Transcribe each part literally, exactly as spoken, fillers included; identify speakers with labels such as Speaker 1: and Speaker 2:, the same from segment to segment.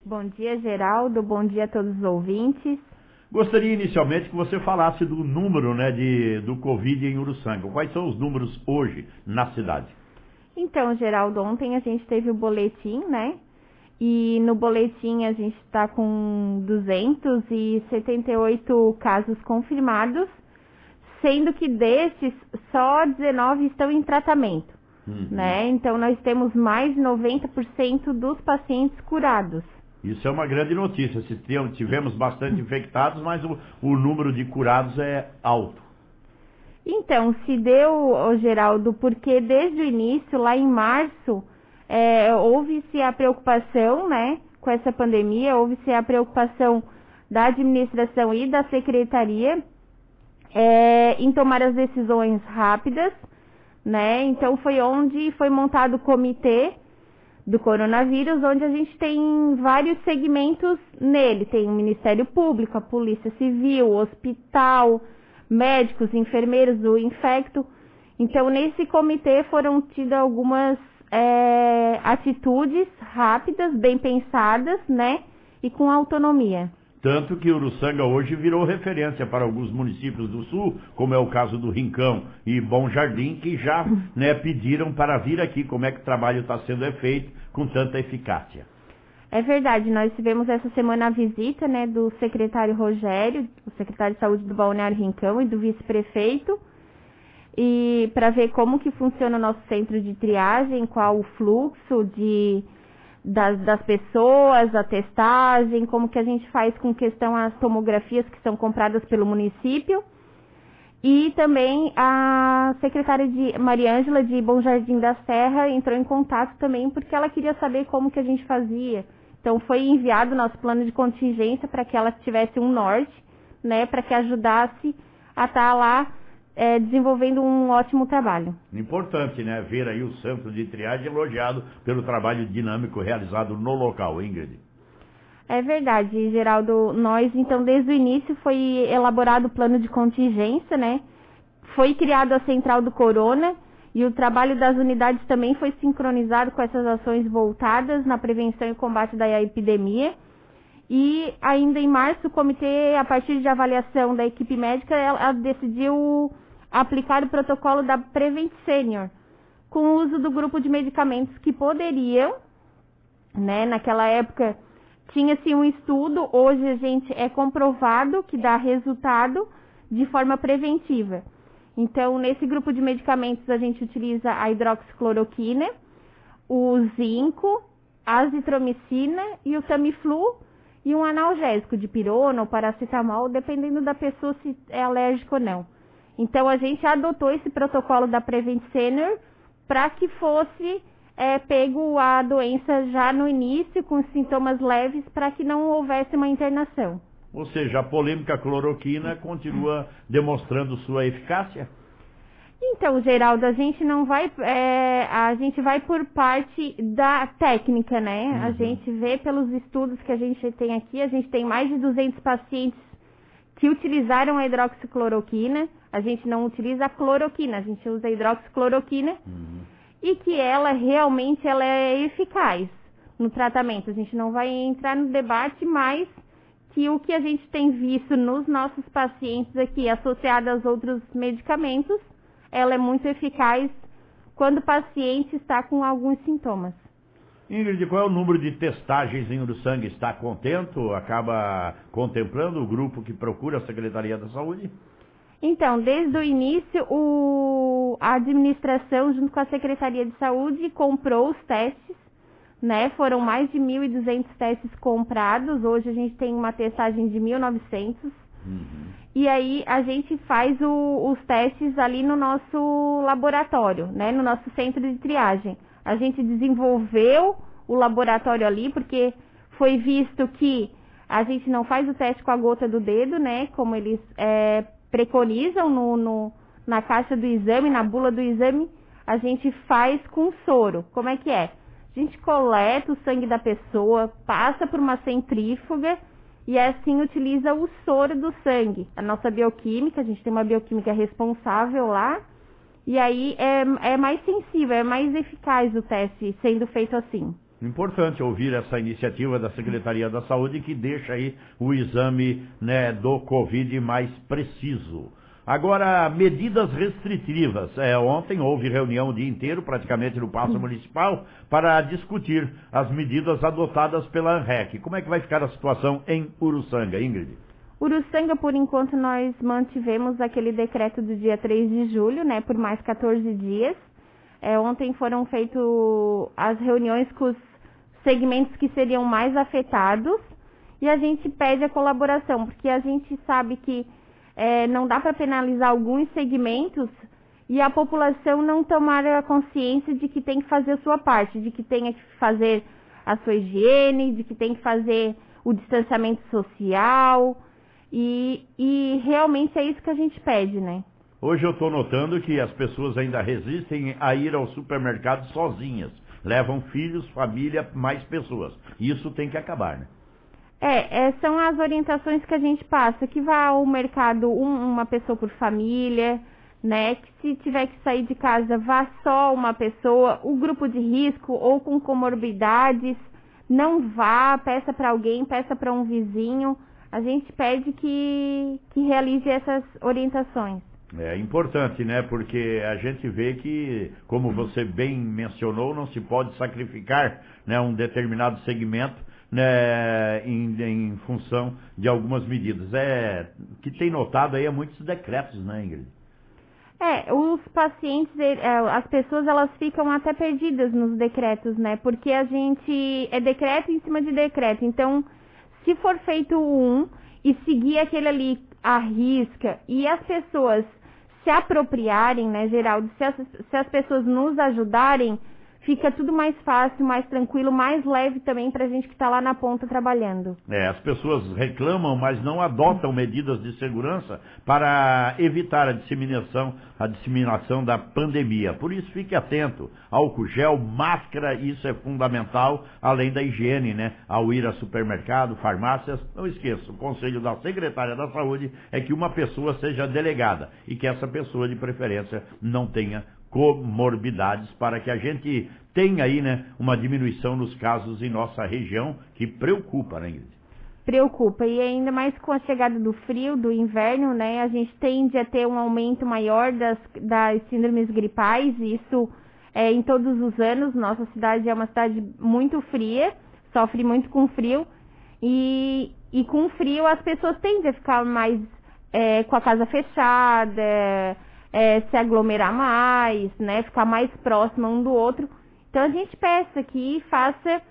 Speaker 1: Bom dia, Geraldo. Bom dia a todos os ouvintes.
Speaker 2: Gostaria inicialmente que você falasse do número, né, de, do Covid em Uruçanga. Quais são os números hoje na cidade?
Speaker 1: Então, Geraldo, ontem a gente teve o boletim, né? E no boletim a gente está com duzentos e setenta e oito casos confirmados, sendo que desses só dezenove estão em tratamento, uhum. né? Então nós temos mais de noventa por cento dos pacientes curados.
Speaker 2: Isso é uma grande notícia. Se tivemos bastante infectados, mas o, o número de curados é alto.
Speaker 1: Então, se deu, Geraldo, porque desde o início, lá em março, é, houve-se a preocupação, né, com essa pandemia, houve-se a preocupação da administração e da secretaria é, em tomar as decisões rápidas, né? Então foi onde foi montado o comitê do coronavírus, onde a gente tem vários segmentos nele. Tem o Ministério Público, a Polícia Civil, o hospital, médicos, enfermeiros, o infecto. Então, nesse comitê foram tidas algumas é, atitudes rápidas, bem pensadas, né? E com autonomia.
Speaker 2: Tanto que Uruçanga hoje virou referência para alguns municípios do sul, como é o caso do Rincão e Bom Jardim, que já né, pediram para vir aqui como é que o trabalho está sendo feito com tanta eficácia.
Speaker 1: É verdade, nós tivemos essa semana a visita né, do secretário Rogério, o secretário de Saúde do Balneário Rincão e do vice-prefeito, e para ver como que funciona o nosso centro de triagem, qual o fluxo de... Das, das pessoas, a testagem, como que a gente faz com questão às tomografias que são compradas pelo município. E também a secretária de Maria Ângela de Bom Jardim da Serra entrou em contato também porque ela queria saber como que a gente fazia. Então foi enviado o nosso plano de contingência para que ela tivesse um norte, né, para que ajudasse a estar lá É, desenvolvendo um ótimo trabalho.
Speaker 2: Importante, né? Ver aí o centro de triagem elogiado pelo trabalho dinâmico realizado no local, Ingrid.
Speaker 1: É verdade, Geraldo. Nós, então, desde o início foi elaborado o plano de contingência, né? Foi criado a Central do Corona e o trabalho das unidades também foi sincronizado com essas ações voltadas na prevenção e combate da epidemia. E ainda em março, o comitê, a partir de avaliação da equipe médica, ela, ela decidiu aplicar o protocolo da Prevent Senior, com o uso do grupo de medicamentos que poderiam, né, naquela época tinha-se um estudo, hoje a gente é comprovado que dá resultado de forma preventiva. Então, nesse grupo de medicamentos a gente utiliza a hidroxicloroquina, o zinco, a azitromicina e o Tamiflu, e um analgésico de pirona ou paracetamol, dependendo da pessoa se é alérgico ou não. Então, a gente adotou esse protocolo da Prevent Senior para que fosse é, pego a doença já no início, com sintomas leves, para que não houvesse uma internação.
Speaker 2: Ou seja, a polêmica cloroquina continua demonstrando sua eficácia?
Speaker 1: Então, Geraldo, a gente não vai, é, a gente vai por parte da técnica, né? Uhum. A gente vê pelos estudos que a gente tem aqui, a gente tem mais de duzentos pacientes que utilizaram a hidroxicloroquina, a gente não utiliza a cloroquina, a gente usa a hidroxicloroquina, uhum. e que ela realmente ela é eficaz no tratamento. A gente não vai entrar no debate, mas que o que a gente tem visto nos nossos pacientes aqui, associado aos outros medicamentos, ela é muito eficaz quando o paciente está com alguns sintomas.
Speaker 2: Ingrid, qual é o número de testagens em Uruçanga? Está contente? Acaba contemplando o grupo que procura a Secretaria da Saúde?
Speaker 1: Então, desde o início, o, a administração, junto com a Secretaria de Saúde, comprou os testes, né? Foram mais de mil e duzentos testes comprados. Hoje a gente tem uma testagem de mil e novecentos. Uhum. E aí a gente faz o, os testes ali no nosso laboratório, né? No nosso centro de triagem. A gente desenvolveu o laboratório ali porque foi visto que a gente não faz o teste com a gota do dedo, né? Como eles é, preconizam no, no, na caixa do exame, na bula do exame, a gente faz com soro. Como é que é? A gente coleta o sangue da pessoa, passa por uma centrífuga e assim utiliza o soro do sangue. A nossa bioquímica, a gente tem uma bioquímica responsável lá, e aí é, é mais sensível, é mais eficaz o teste sendo feito assim.
Speaker 2: Importante ouvir essa iniciativa da Secretaria da Saúde que deixa aí o exame, né, do Covid mais preciso. Agora, medidas restritivas. É, ontem houve reunião o dia inteiro, praticamente no Paço Municipal, para discutir as medidas adotadas pela ANREC. Como é que vai ficar a situação em Uruçanga, Ingrid?
Speaker 1: Uruçanga, por enquanto, nós mantivemos aquele decreto do dia três de julho, né, por mais quatorze dias. É, ontem foram feitas as reuniões com os segmentos que seriam mais afetados e a gente pede a colaboração, porque a gente sabe que é, não dá para penalizar alguns segmentos e a população não tomar a consciência de que tem que fazer a sua parte, de que tem que fazer a sua higiene, de que tem que fazer o distanciamento social e, e realmente é isso que a gente pede, né?
Speaker 2: Hoje eu estou notando que as pessoas ainda resistem a ir ao supermercado sozinhas. Levam filhos, família, mais pessoas. Isso tem que acabar, né?
Speaker 1: É, é, são as orientações que a gente passa, que vá ao mercado um, uma pessoa por família, né? Que se tiver que sair de casa, vá só uma pessoa, o grupo de risco ou com comorbidades, não vá, peça para alguém, peça para um vizinho. A gente pede que, que realize essas orientações.
Speaker 2: É importante, né? Porque a gente vê que, como você bem mencionou, não se pode sacrificar, né, um determinado segmento, né, em, em função de algumas medidas. É, que tem notado aí é muitos decretos, né, Ingrid?
Speaker 1: É, os pacientes, as pessoas, elas ficam até perdidas nos decretos, né? Porque a gente é decreto em cima de decreto. Então, se for feito um e seguir aquele ali à risca e as pessoas se apropriarem, né, Geraldo, se as, se as pessoas nos ajudarem, fica tudo mais fácil, mais tranquilo, mais leve também para a gente que está lá na ponta trabalhando.
Speaker 2: É, as pessoas reclamam, mas não adotam medidas de segurança para evitar a disseminação, a disseminação da pandemia. Por isso, fique atento. Álcool gel, máscara, isso é fundamental, além da higiene, né? Ao ir a supermercado, farmácias, não esqueça, o conselho da secretária da Saúde é que uma pessoa seja delegada e que essa pessoa, de preferência, não tenha comorbidades, para que a gente tenha aí, né, uma diminuição nos casos em nossa região, que preocupa, né, Ingrid?
Speaker 1: Preocupa, e ainda mais com a chegada do frio, do inverno, né, a gente tende a ter um aumento maior das, das síndromes gripais, isso é em todos os anos. Nossa cidade é uma cidade muito fria, sofre muito com frio, e, e com frio as pessoas tendem a ficar mais é, com a casa fechada, É, se aglomerar mais, né, ficar mais próximo um do outro. Então a gente peça que faça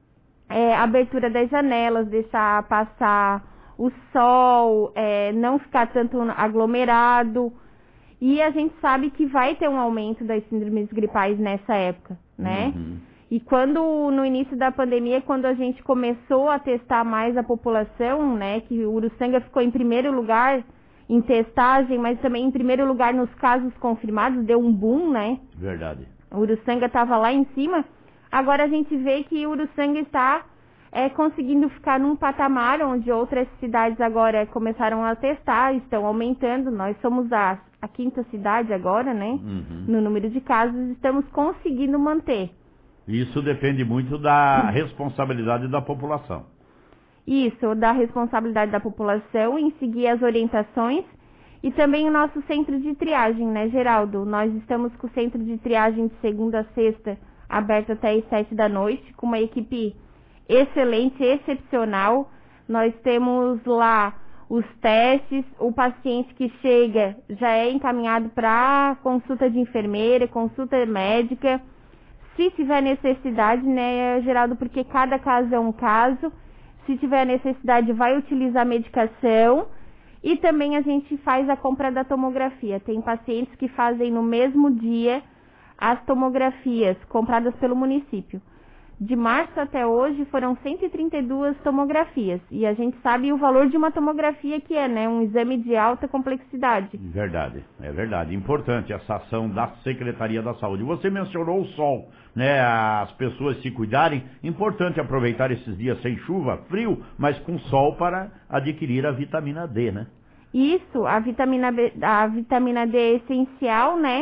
Speaker 1: é, abertura das janelas, deixar passar o sol, é, não ficar tanto aglomerado. E a gente sabe que vai ter um aumento das síndromes gripais nessa época, né?
Speaker 2: Uhum.
Speaker 1: E quando, no início da pandemia, quando a gente começou a testar mais a população, né, que o Uruçanga ficou em primeiro lugar em testagem, mas também em primeiro lugar nos casos confirmados, deu um boom, né?
Speaker 2: Verdade.
Speaker 1: O Uruçanga estava lá em cima. Agora a gente vê que o Uruçanga está é, conseguindo ficar num patamar onde outras cidades agora começaram a testar, estão aumentando. Nós somos a, a quinta cidade agora, né?
Speaker 2: Uhum.
Speaker 1: No número de casos, estamos conseguindo manter.
Speaker 2: Isso depende muito da responsabilidade da população.
Speaker 1: Isso, da responsabilidade da população em seguir as orientações e também o nosso centro de triagem, né, Geraldo? Nós estamos com o centro de triagem de segunda a sexta aberto até às sete da noite, com uma equipe excelente, excepcional. Nós temos lá os testes, o paciente que chega já é encaminhado para consulta de enfermeira, consulta médica, se tiver necessidade, né, Geraldo, porque cada caso é um caso. Se tiver necessidade, vai utilizar medicação e também a gente faz a compra da tomografia. Tem pacientes que fazem no mesmo dia as tomografias compradas pelo município. De março até hoje foram cento e trinta e duas tomografias e a gente sabe o valor de uma tomografia que é, né, um exame de alta complexidade.
Speaker 2: Verdade, é verdade. Importante essa ação da Secretaria da Saúde. Você mencionou o sol, né, as pessoas se cuidarem. Importante aproveitar esses dias sem chuva, frio, mas com sol para adquirir a vitamina D, né?
Speaker 1: Isso, a vitamina B, a vitamina D é essencial, né?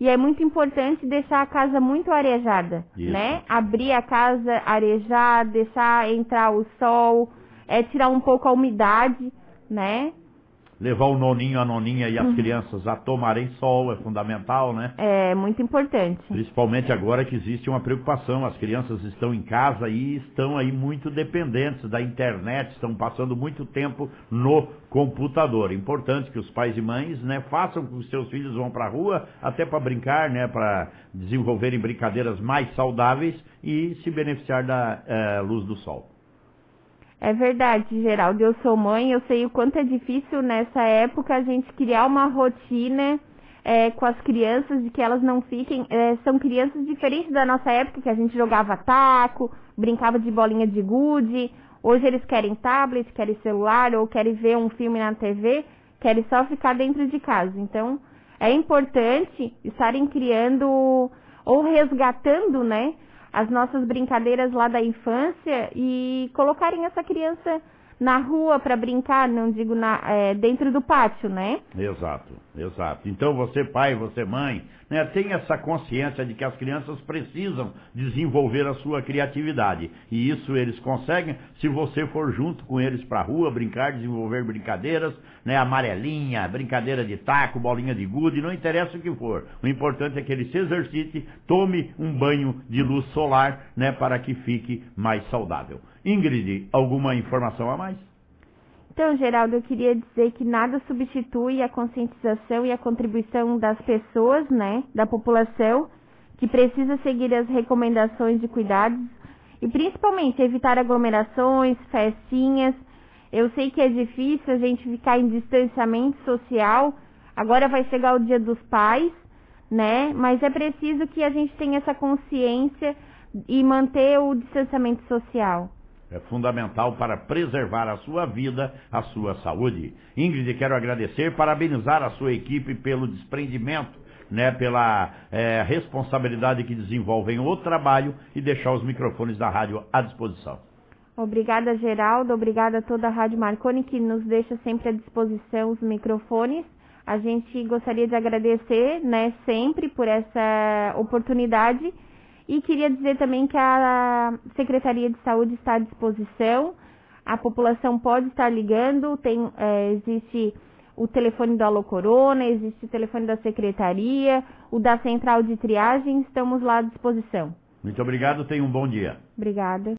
Speaker 1: E é muito importante deixar a casa muito arejada,
Speaker 2: Isso.
Speaker 1: né? Abrir a casa, arejar, deixar entrar o sol, é, tirar um pouco a umidade, né?
Speaker 2: Levar o noninho, a noninha e as uhum. crianças a tomarem sol é fundamental, né?
Speaker 1: É muito importante.
Speaker 2: Principalmente agora que existe uma preocupação. As crianças estão em casa e estão aí muito dependentes da internet, estão passando muito tempo no computador. É importante que os pais e mães, né, façam com que os seus filhos vão para a rua, até para brincar, né, para desenvolverem brincadeiras mais saudáveis e se beneficiar da é, luz do sol.
Speaker 1: É verdade, Geraldo. Eu sou mãe, eu sei o quanto é difícil nessa época a gente criar uma rotina é, com as crianças, de que elas não fiquem... É, são crianças diferentes da nossa época, que a gente jogava taco, brincava de bolinha de gude. Hoje eles querem tablet, querem celular, ou querem ver um filme na T V, querem só ficar dentro de casa. Então, é importante estarem criando ou resgatando, né, as nossas brincadeiras lá da infância e colocarem essa criança na rua para brincar, não digo na, é, dentro do pátio, né?
Speaker 2: Exato, exato. Então você pai, você mãe, né, tem essa consciência de que as crianças precisam desenvolver a sua criatividade. E isso eles conseguem se você for junto com eles para a rua, brincar, desenvolver brincadeiras, né, amarelinha, brincadeira de taco, bolinha de gude, não interessa o que for. O importante é que ele se exercite, tome um banho de luz solar, né, para que fique mais saudável. Ingrid, alguma informação a mais?
Speaker 1: Então, Geraldo, eu queria dizer que nada substitui a conscientização e a contribuição das pessoas, né, da população, que precisa seguir as recomendações de cuidados e principalmente evitar aglomerações, festinhas. Eu sei que é difícil a gente ficar em distanciamento social, agora vai chegar o Dia dos Pais, né, mas é preciso que a gente tenha essa consciência e manter o distanciamento social.
Speaker 2: É fundamental para preservar a sua vida, a sua saúde. Ingrid, quero agradecer, parabenizar a sua equipe pelo desprendimento, né, pela é, responsabilidade que desenvolvem o trabalho e deixar os microfones da rádio à disposição.
Speaker 1: Obrigada, Geraldo. Obrigada a toda a Rádio Marconi que nos deixa sempre à disposição os microfones. A gente gostaria de agradecer, né, sempre por essa oportunidade. E queria dizer também que a Secretaria de Saúde está à disposição, a população pode estar ligando, tem, é, existe o telefone do Alô Corona, existe o telefone da Secretaria, o da Central de Triagem, estamos lá à disposição.
Speaker 2: Muito obrigado, tenha um bom dia.
Speaker 1: Obrigada.